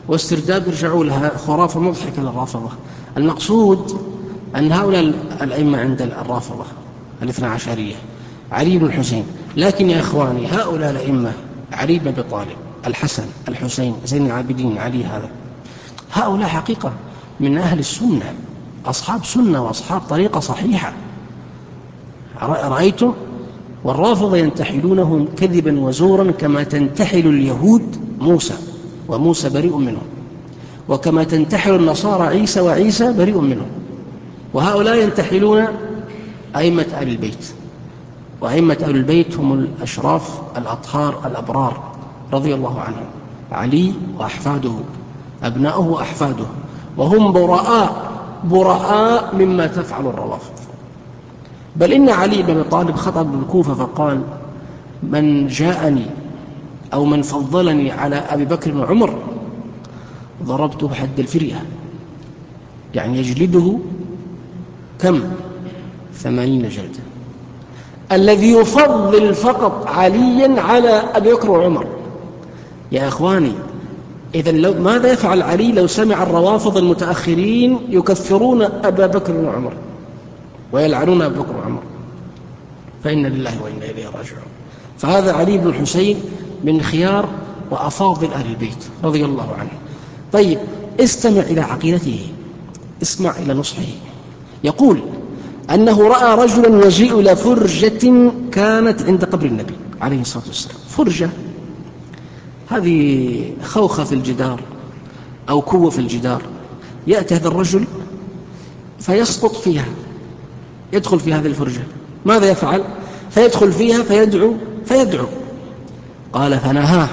واسترداد يرجعوا لها خرافة مضحكة للرافضة. المقصود أن هؤلاء الأئمة عند الرافضة الاثنى عشرية علي بن الحسين، لكن يا إخواني هؤلاء الأئمة علي بن أبي طالب، الحسن، الحسين، زين العابدين، علي، هذا هؤلاء حقيقة من أهل السنة، أصحاب سنة وأصحاب طريقة صحيحة. رأيتم؟ والرافضة ينتحلونهم كذبا وزورا كما تنتحل اليهود موسى، وموسى بريء منهم، وكما تنتحل النصارى عيسى، وعيسى بريء منهم. وهؤلاء ينتحلون أئمة أهل البيت، وأئمة أهل البيت هم الأشراف الأطهار الأبرار رضي الله عنهم، علي وأحفاده، أبناؤه وأحفاده، وهم براء براء مما تفعل الروافض. بل إن علي بن أبي طالب خطب بالكوفة فقال: من جاءني أو من فضلني على أبي بكر وعمر ضربته بحد الفرية، يعني يجلده كم؟ ثمانين جلدة. الذي يفضل فقط عليا على أبي بكر وعمر. يا إخواني، إذن لو ماذا يفعل علي لو سمع الروافض المتأخرين يكفرون أبا بكر وعمر ويلعنون أبا بكر وعمر؟ فإن لله وإنا إليه راجعون. فهذا علي بن الحسين من خيار وأفاضل أهل البيت رضي الله عنه. طيب، استمع إلى عقيدته، اسمع إلى نصحه. يقول أنه رأى رجلا يجيء إلى فرجة كانت عند قبر النبي عليه الصلاة والسلام. فرجة هذه خوخة في الجدار أو كوة في الجدار، يأتي هذا الرجل فيسقط فيها، يدخل في هذه الفرجة، ماذا يفعل؟ فيدخل فيها فيدعو فيدعو قال فنهاه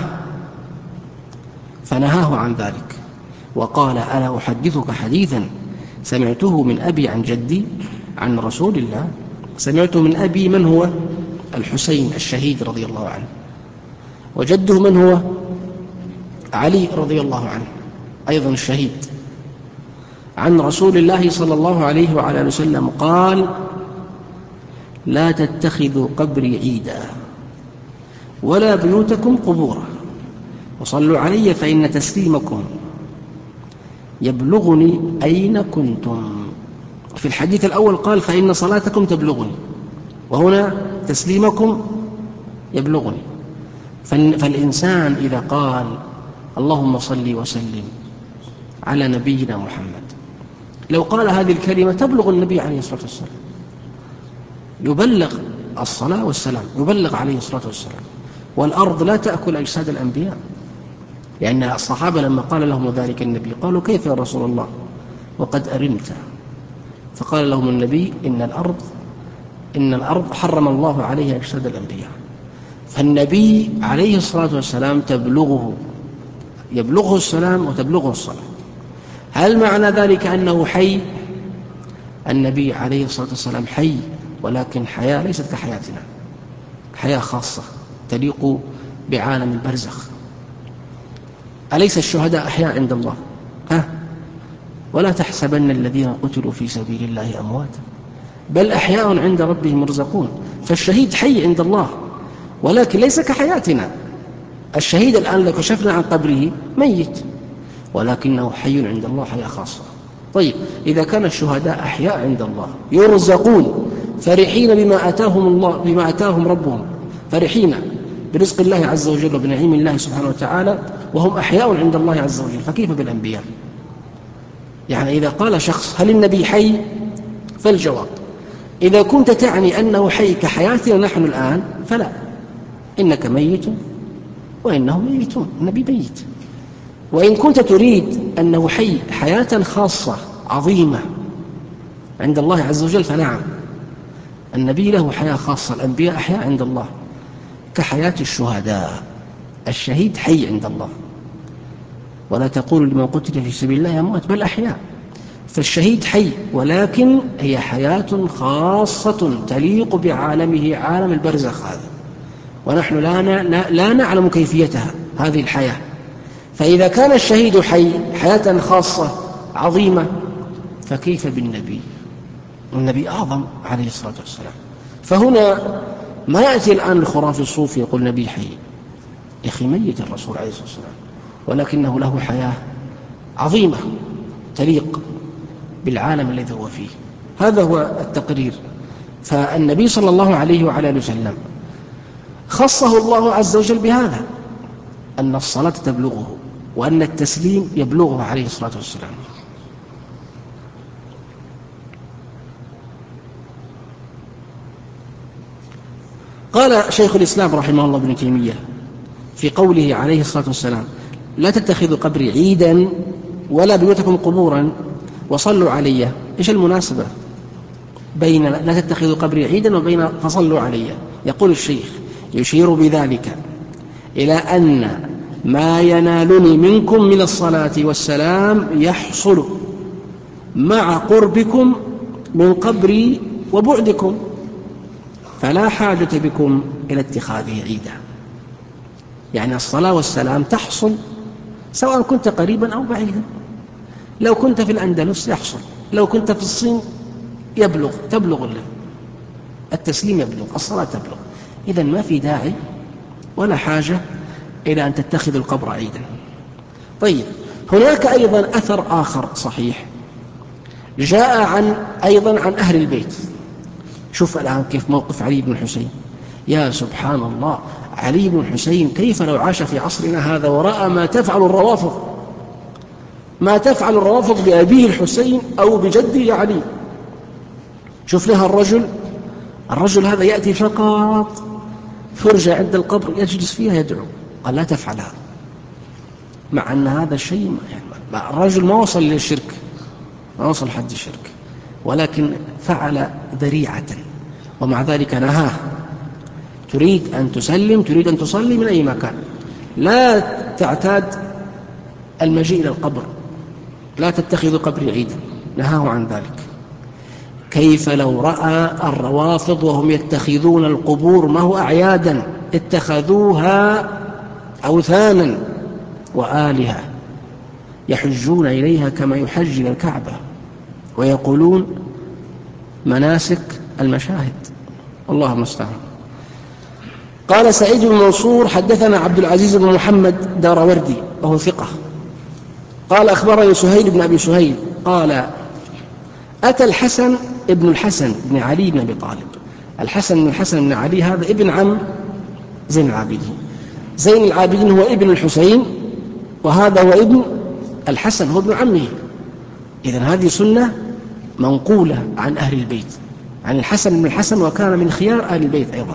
فنهاه عن ذلك، وقال: ألا أحدثك حديثا سمعته من أبي عن جدي عن رسول الله. سمعته من أبي، من هو؟ الحسين الشهيد رضي الله عنه. وجده من هو؟ علي رضي الله عنه أيضا الشهيد. عن رسول الله صلى الله عليه وعلى وسلم قال: لا تتخذوا قبري عيدا ولا بيوتكم قبورا وصلوا علي فإن تسليمكم يبلغني أين كنتم. في الحديث الأول قال: فإن صلاتكم تبلغني، وهنا تسليمكم يبلغني. فالإنسان إذا قال اللهم صل وسلم على نبينا محمد، لو قال هذه الكلمة تبلغ النبي عليه الصلاة والسلام، يبلغ الصلاة والسلام، يبلغ عليه الصلاة والسلام. والأرض لا تأكل أجساد الأنبياء، لأن الصحابة لما قال لهم ذلك النبي قالوا: كيف يا رسول الله وقد أرمت؟ فقال لهم النبي: إن الأرض إن الأرض حرم الله عليها أجساد الأنبياء. فالنبي عليه الصلاة والسلام تبلغه يبلغه السلام وتبلغه الصلاة. هل معنى ذلك أنه حي؟ النبي عليه الصلاة والسلام حي، ولكن حياة ليست كحياتنا، حياة خاصة تليق بعالم البرزخ. أليس الشهداء أحياء عند الله؟ ها؟ ولا تحسبن الذين قتلوا في سبيل الله أمواتا بل أحياء عند ربهم يرزقون. فالشهيد حي عند الله، ولكن ليس كحياتنا. الشهيد الآن لو كشفنا عن قبره ميت، ولكنه حي عند الله حياة خاصة. طيب، إذا كان الشهداء أحياء عند الله يرزقون فرحين بما أتاهم الله بما أتاهم ربهم، فرحين برزق الله عز وجل وبنعيم الله سبحانه وتعالى، وهم أحياء عند الله عز وجل، فكيف بالأنبياء؟ يعني إذا قال شخص هل النبي حي؟ فالجواب: إذا كنت تعني أنه حي كحياتنا نحن الآن فلا، إنك ميت وإنهم ميتون، النبي ميت. وإن كنت تريد أنه حي حياة خاصة عظيمة عند الله عز وجل فنعم، النبي له حياة خاصة، الأنبياء أحياء عند الله كحياة الشهداء. الشهيد حي عند الله، ولا تقولوا لمن قتل في سبيل الله أموات بل أحياء. فالشهيد حي، ولكن هي حياة خاصة تليق بعالمه، عالم البرزخ هذا، ونحن لا لا نعلم كيفيتها هذه الحياة. فإذا كان الشهيد حي حياة خاصة عظيمة، فكيف بالنبي؟ النبي أعظم عليه الصلاة والسلام. فهنا ما يأتي الآن الخرافي الصوفي يقول نبي حي، يا أخي ميت الرسول عليه الصلاة والسلام، ولكنه له حياة عظيمة تليق بالعالم الذي هو فيه. هذا هو التقرير. فالنبي صلى الله عليه وعلى آله وسلم خصه الله عز وجل بهذا، أن الصلاة تبلغه وأن التسليم يبلغه عليه الصلاة والسلام. قال شيخ الإسلام رحمه الله ابن تيمية في قوله عليه الصلاة والسلام: لا تتخذوا قبري عيدا ولا بيوتكم قبورا وصلوا علي. إيش المناسبة بين لا تتخذوا قبري عيدا وبين فصلوا علي؟ يقول الشيخ يشير بذلك إلى أن ما ينالني منكم من الصلاة والسلام يحصل مع قربكم من قبري وبعدكم، فلا حاجة بكم إلى اتخاذه عيدا. يعني الصلاة والسلام تحصل سواء كنت قريبا أو بعيدا. لو كنت في الأندلس يحصل، لو كنت في الصين يبلغ تبلغ التسليم، يبلغ الصلاة تبلغ. إذن ما في داعي ولا حاجة إلى أن تتخذ القبر عيدا. طيب، هناك أيضا أثر آخر صحيح جاء عن أيضا عن أهل البيت. شوف الآن كيف موقف علي بن الحسين. يا سبحان الله، علي بن الحسين كيف لو عاش في عصرنا هذا ورأى ما تفعل الروافض، ما تفعل الروافض بأبيه الحسين أو بجده علي. شوف لها الرجل الرجل هذا يأتي فقط فرجة عند القبر يجلس فيها يدعو. قال لا تفعل هذا، مع أن هذا الشيء يعني الرجل ما وصل للشرك، ما وصل حد الشرك، ولكن فعل ذريعة، ومع ذلك نهاه. تريد أن تسلم، تريد أن تصلي من أي مكان، لا تعتاد المجيء إلى القبر، لا تتخذ قبري عيدا، نهاه عن ذلك. كيف لو رأى الروافض وهم يتخذون القبور ما هو أعيادا، اتخذوها أوثانا وآلهة، يحجون إليها كما يحج إلى الكعبة، ويقولون مناسك المشاهد. الله المستعان. قال سعيد بن منصور حدثنا عبد العزيز بن محمد داروردي وهو ثقة، قال أخبرني سهيل بن أبي سهيل قال أتى الحسن ابن الحسن بن علي بن أبي طالب. الحسن بن الحسن بن علي هذا ابن عم زين العابدين. زين العابدين هو ابن الحسين، وهذا هو ابن الحسن هو ابن عمه. إذن هذه سنة منقولة عن أهل البيت، عن الحسن بن الحسن، وكان من خيار أهل البيت أيضا.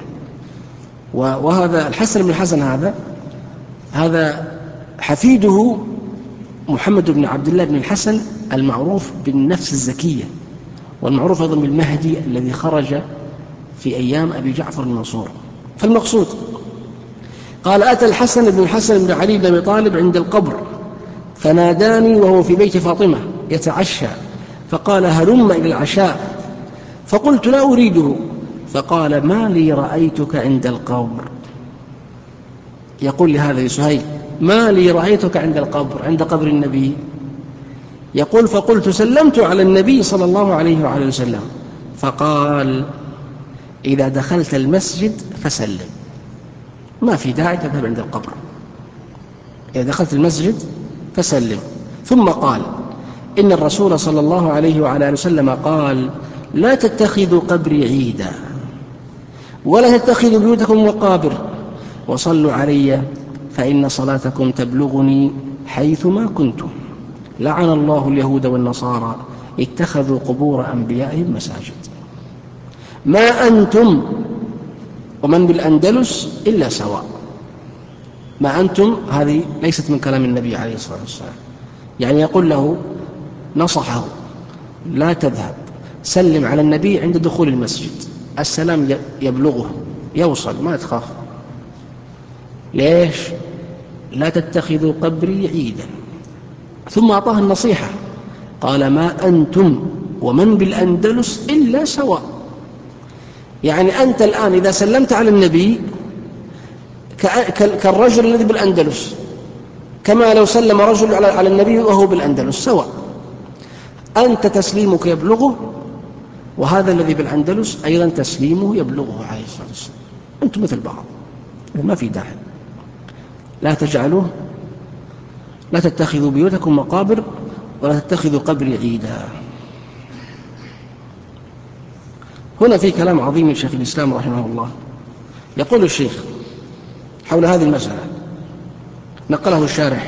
وهذا الحسن بن الحسن هذا هذا حفيده محمد بن عبد الله بن الحسن المعروف بالنفس الزكية، والمعروف أيضا بالمهدي الذي خرج في أيام أبي جعفر المنصور. فالمقصود قال أتى الحسن بن الحسن بن علي بن أبي طالب عند القبر فناداني وهو في بيت فاطمة يتعشى، فقال هلم إلى العشاء، فقلت لا أريده، فقال ما لي رأيتك عند القبر. يقول لهذا لسهيل ما لي رأيتك عند القبر، عند قبر النبي. يقول فقلت سلمت على النبي صلى الله عليه وعلى وسلم، فقال إذا دخلت المسجد فسلم، ما في داعي تذهب عند القبر، إذا دخلت المسجد فسلم. ثم قال إن الرسول صلى الله عليه وعلى وسلم قال لا تتخذوا قبري عيدا ولا تتخذوا بيوتكم مقابر، وصلوا علي فإن صلاتكم تبلغني حيثما كنتم. لعن الله اليهود والنصارى اتخذوا قبور أنبيائهم مساجد. ما أنتم ومن بالأندلس إلا سواء. ما أنتم هذه ليست من كلام النبي عليه الصلاة والسلام، يعني يقول له نصحه لا تذهب، سلم على النبي عند دخول المسجد، السلام يبلغه يوصل، ما تخاف. ليش؟ لا تتخذوا قبري عيدا. ثم أعطاه النصيحة قال ما أنتم ومن بالأندلس إلا سواء. يعني أنت الآن إذا سلمت على النبي كالرجل الذي بالأندلس، كما لو سلم رجل على النبي وهو بالأندلس سواء. أنت تسليمك يبلغه، وهذا الذي بالأندلس أيضا تسليمه يبلغه عليه الصلاة والسلام. أنتم مثل بعض، ما في داعي. لا تجعلوه لا تتخذوا بيوتكم مقابر ولا تتخذوا قبري عيدا. هنا في كلام عظيم من شيخ الإسلام رحمه الله. يقول الشيخ حول هذه المسألة، نقله الشارح،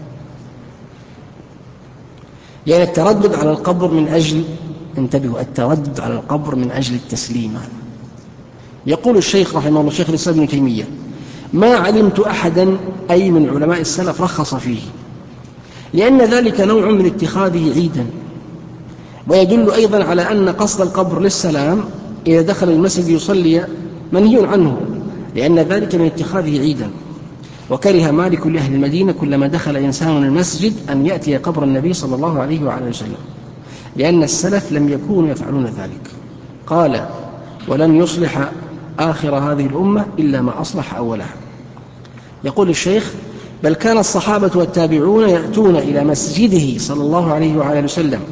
يعني التردد على القبر من أجل، انتبهوا، التردد على القبر من أجل التسليمة. يقول الشيخ رحمه الله، شيخ الإسلام ابن تيمية: ما علمت أحدا أي من علماء السلف رخص فيه، لأن ذلك نوع من اتخاذه عيدا، ويدل أيضا على أن قصد القبر للسلام إذا دخل المسجد يصلي منهي عنه، لأن ذلك من اتخاذه عيدا. وكره مالك لأهل المدينة كلما دخل إنسان المسجد أن يأتي قبر النبي صلى الله عليه وعلى وسلم، لأن السلف لم يكونوا يفعلون ذلك. قال: ولن يصلح آخر هذه الأمة إلا ما أصلح أولها. يقول الشيخ: بل كان الصحابة والتابعون يأتون إلى مسجده صلى الله عليه وعلى وسلم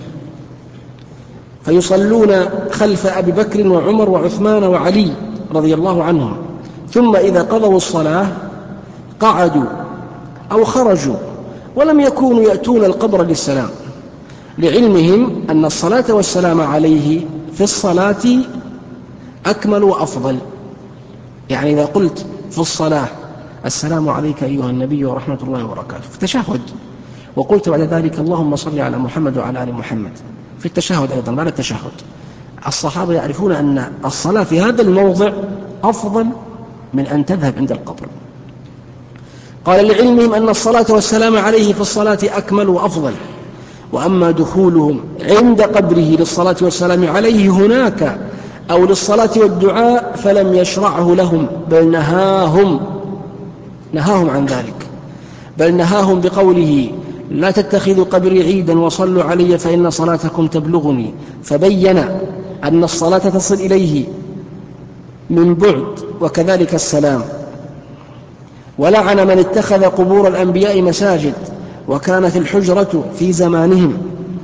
فيصلون خلف أبي بكر وعمر وعثمان وعلي رضي الله عنهم، ثم إذا قضوا الصلاة قعدوا أو خرجوا، ولم يكونوا يأتون القبر للسلام، لعلمهم أن الصلاة والسلام عليه في الصلاة أكمل وأفضل. يعني إذا قلت في الصلاة السلام عليك أيها النبي ورحمة الله وبركاته في التشهد، وقلت بعد ذلك اللهم صل على محمد وعلى آل محمد في التشهد أيضا بعد التشهد، الصحابة يعرفون أن الصلاة في هذا الموضع أفضل من أن تذهب عند القبر. قال: لعلمهم أن الصلاة والسلام عليه في الصلاة أكمل وأفضل، وأما دخولهم عند قبره للصلاة والسلام عليه هناك أو للصلاة والدعاء فلم يشرعه لهم، بل نهاهم نهاهم عن ذلك، بل نهاهم بقوله: لا تتخذوا قبري عيدا وصلوا علي فإن صلاتكم تبلغني، فبين أن الصلاة تصل إليه من بعد، وكذلك السلام. ولعن من اتخذ قبور الأنبياء مساجد، وكانت الحجرة في زمانهم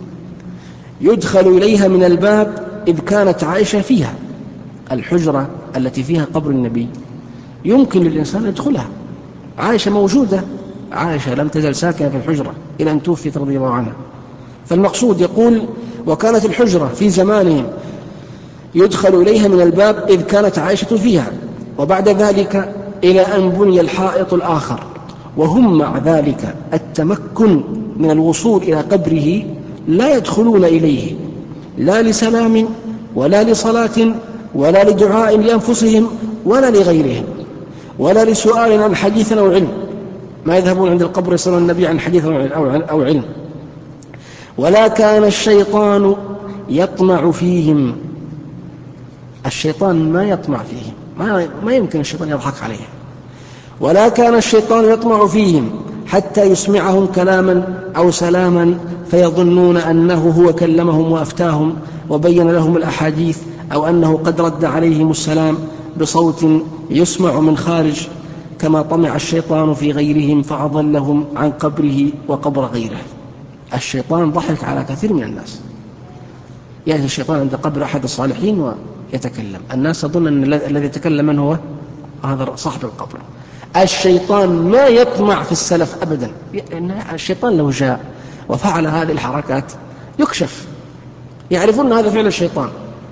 يدخل إليها من الباب إذ كانت عائشة فيها. الحجرة التي فيها قبر النبي يمكن للإنسان يدخلها، عائشة موجودة، عائشة لم تزل ساكنة في الحجرة إلى أن توفيت رضي الله عنها. فالمقصود يقول: وكانت الحجرة في زمانهم يدخل إليها من الباب إذ كانت عائشة فيها، وبعد ذلك إلى أن بني الحائط الآخر، وهم مع ذلك التمكن من الوصول إلى قبره لا يدخلون إليه لا لسلام ولا لصلاة ولا لدعاء لأنفسهم ولا لغيرهم ولا لسؤال عن حديث أو علم، ما يذهبون عند القبر يسألون النبي عن حديث أو علم. ولا كان الشيطان يطمع فيهم، الشيطان ما يطمع فيهم، ما, ما يمكن الشيطان يضحك عليهم. ولا كان الشيطان يطمع فيهم حتى يسمعهم كلاما أو سلاما فيظنون أنه هو كلمهم وأفتاهم وبين لهم الأحاديث، أو أنه قد رد عليهم السلام بصوت يسمع من خارج، كما طمع الشيطان في غيرهم فأضلهم عن قبره وقبر غيره. الشيطان ضحك على كثير من الناس، يأتي الشيطان عند قبر أحد الصالحين ويتكلم، الناس تظن أن الذي يتكلم من هو هذا صاحب القبر. الشيطان ما يطمع في السلف أبدا، الشيطان لو جاء وفعل هذه الحركات يكشف، يعرفون هذا فعل الشيطان،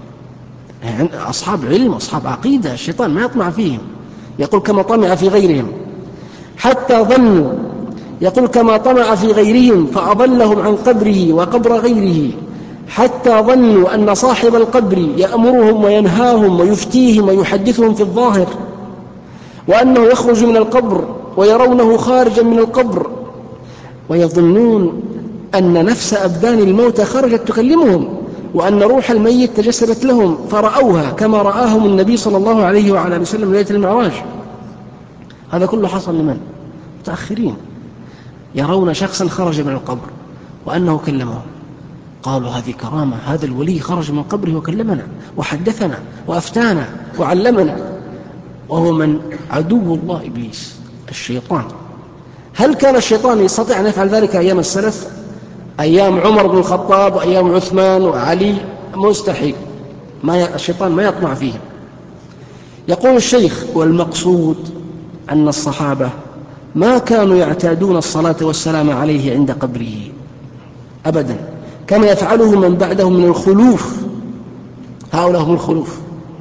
أصحاب علم أصحاب عقيدة، الشيطان ما يطمع فيهم. يقول كما طمع في غيرهم حتى ظنوا، يقول كما طمع في غيرهم فأضلهم عن قبره وقبر غيره، حتى ظنوا أن صاحب القبر يأمرهم وينهاهم ويفتيهم ويحدثهم في الظاهر، وأنه يخرج من القبر ويرونه خارجا من القبر، ويظنون أن نفس أبدان الموت خرجت تكلمهم، وأن روح الميت تجسدت لهم فرأوها كما رآهم النبي صلى الله عليه وعلى وسلم ليلة المعراج. هذا كله حصل لمن؟ متأخرين، يرون شخصا خرج من القبر وأنه كلمهم، قالوا هذه كرامة، هذا الولي خرج من قبره وكلمنا وحدثنا وأفتانا وعلمنا، وهو من؟ عدو الله إبليس الشيطان. هل كان الشيطان يستطيع أن يفعل ذلك أيام السلف، أيام عمر بن الخطاب وأيام عثمان وعلي؟ مستحيل، ما الشيطان ما يطمع فيهم. يقول الشيخ: والمقصود أن الصحابة ما كانوا يعتادون الصلاة والسلام عليه عند قبره أبدا، كما يفعله من بعدهم من الخلوف. هؤلاء هم الخلوف.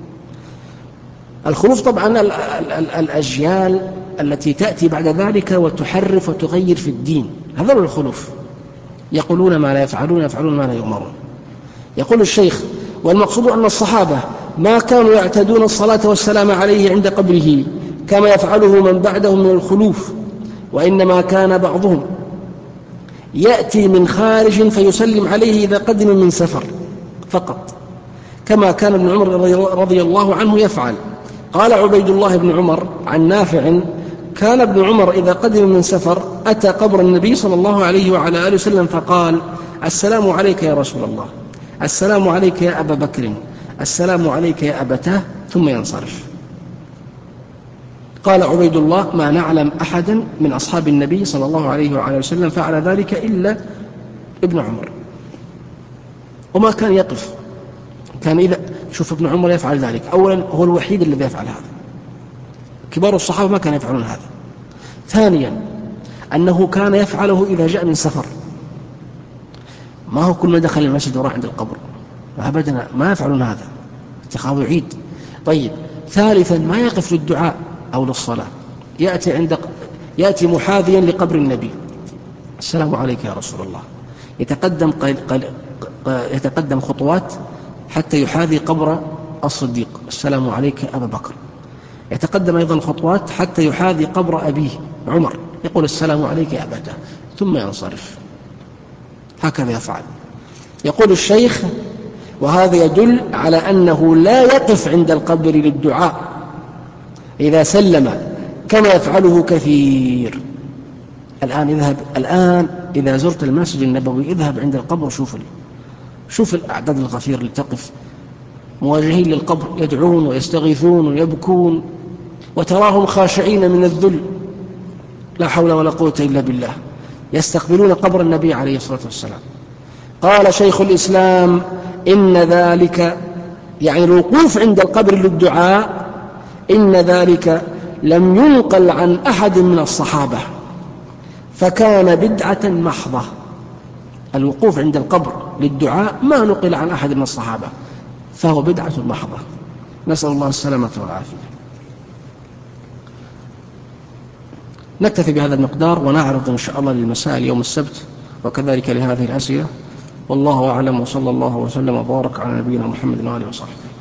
الخلوف طبعا ال ال ال الأجيال التي تأتي بعد ذلك وتحرف وتغير في الدين، هذا هو الخلوف، يقولون ما لا يفعلون، يفعلون ما لا يؤمرون. يقول الشيخ: والمقصود أن الصحابة ما كانوا يعتادون الصلاة والسلام عليه عند قبره كما يفعله من بعدهم من الخلوف، وإنما كان بعضهم يأتي من خارج فيسلم عليه إذا قدم من سفر فقط، كما كان ابن عمر رضي الله عنه يفعل. قال عبيد الله بن عمر عن نافع: كان ابن عمر إذا قدم من سفر أتى قبر النبي صلى الله عليه وعلى آله وسلم فقال: السلام عليك يا رسول الله، السلام عليك يا أبا بكر، السلام عليك يا أبتاه، ثم ينصرف. قال عبيد الله: ما نعلم أحدا من أصحاب النبي صلى الله عليه وعلى وسلم فعل ذلك إلا ابن عمر. وما كان يقف، كان إذا شوف ابن عمر يفعل ذلك، أولا هو الوحيد الذي يفعل هذا، كبار الصحابة ما كانوا يفعلون هذا. ثانيا أنه كان يفعله إذا جاء من سفر، ما هو كل ما دخل المسجد وراح عند القبر، أبدا ما يفعلون هذا، اتخاذ عيد. طيب، ثالثا ما يقف للدعاء أو للصلاة، يأتي عند يأتي محاذيا لقبر النبي: السلام عليك يا رسول الله، يتقدم قل... قل... يتقدم خطوات حتى يحاذي قبر الصديق: السلام عليك أبا بكر. يتقدم أيضا خطوات حتى يحاذي قبر أبيه عمر، يقول: السلام عليك يا أبتاه، ثم ينصرف. هكذا يفعل. يقول الشيخ: وهذا يدل على أنه لا يقف عند القبر للدعاء إذا سلم كما يفعله كثير. الآن اذهب الآن إذا زرت المسجد النبوي اذهب عند القبر، شوف شوف الأعداد الغفير اللي تقف مواجهين للقبر، يدعون ويستغيثون ويبكون، وتراهم خاشعين من الذل، لا حول ولا قوة إلا بالله، يستقبلون قبر النبي عليه الصلاة والسلام. قال شيخ الإسلام: إن ذلك، يعني الوقوف عند القبر للدعاء، إن ذلك لم ينقل عن أحد من الصحابة، فكان بدعة محضة. الوقوف عند القبر للدعاء ما نقل عن أحد من الصحابة، فهو بدعة محضة، نسأل الله السلامة والعافية. نكتفي بهذا المقدار، ونعرض إن شاء الله للمسائل يوم السبت، وكذلك لهذه الأسئلة. والله أعلم، وصلى الله وسلم وبارك على نبينا محمد وآله وصحبه.